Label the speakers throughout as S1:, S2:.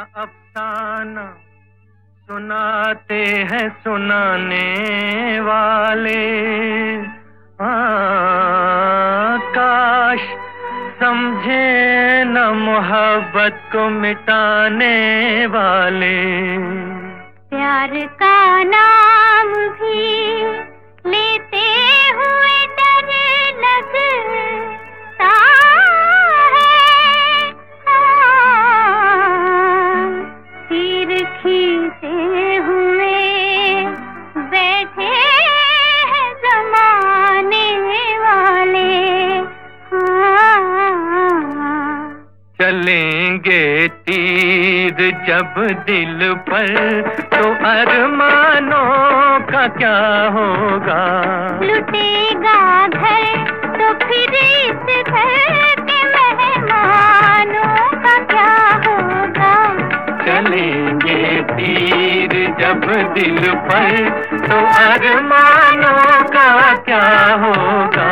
S1: अफसाना सुनाते हैं सुनाने वाले। काश समझे न मोहब्बत को मिटाने वाले।
S2: प्यार का नाम भी लेते हुए डर लगता है। तीर खींचे हुए बैठे हैं जमाने वाले।
S1: चलेंगे तीर जब दिल पर तो अरमानों का क्या होगा।
S2: लुटेगा घर तो फिर इस घर के मेहमानों का क्या होगा।
S1: चलेंगे तीर जब दिल पर तो अरमानों का क्या होगा।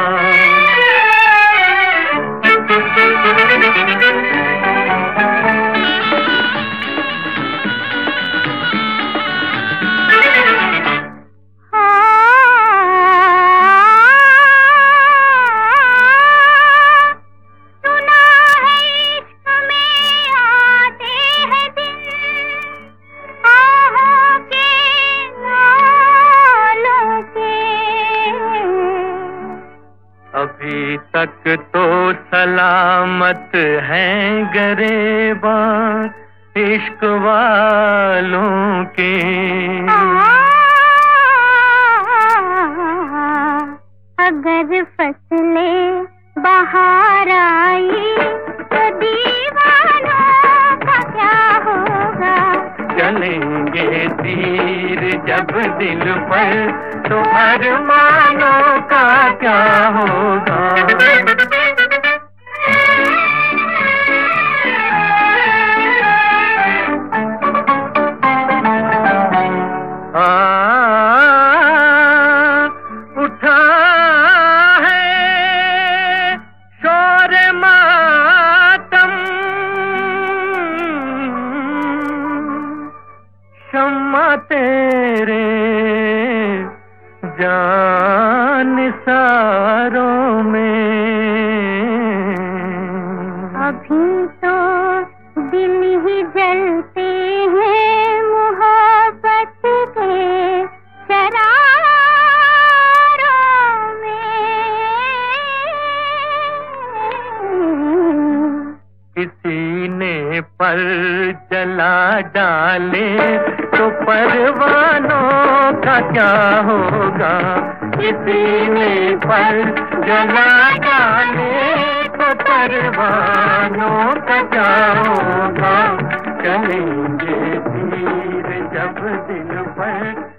S1: अभी तक तो सलामत हैं गरेबां इश्क वालों के।
S2: अगर फसलें बाहर आई तो दीवानों का क्या होगा।
S1: चलेंगे तीर जब दिल पर तो अरमानों का क्या होगा। उठा है शोर मातम शम्मा तेरे जान सारों में।
S2: अभी तो दिल ही जलते हैं मोहब्बत के शरारों में।
S1: किसी ने पर जला डाले तो परवानों का क्या होगा। किसी ने पर जला डाले तो परवानों का क्या होगा। चलेंगे तीर जब दिल पर